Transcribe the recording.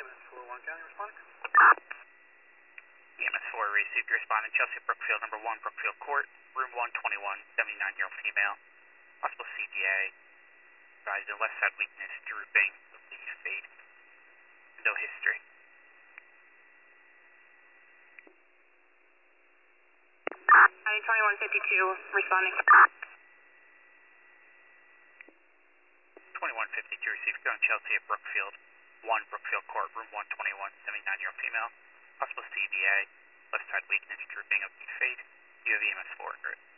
EMS 4, Warren County responding. EMS 4 received your respondent, Chelsea Brookfield, number 1, Brookfield Court, room 121, 79-year-old female, possible CGA, advised of left side weakness, drooping, leaf fade, no history. I 2152 responding. 2152 received ground Chelsea at Brookfield, 1 Brookfield Court, room 121, 79-year-old female, possible CBA, left side weakness, drooping of leaf fade. You have EMS 4 under it.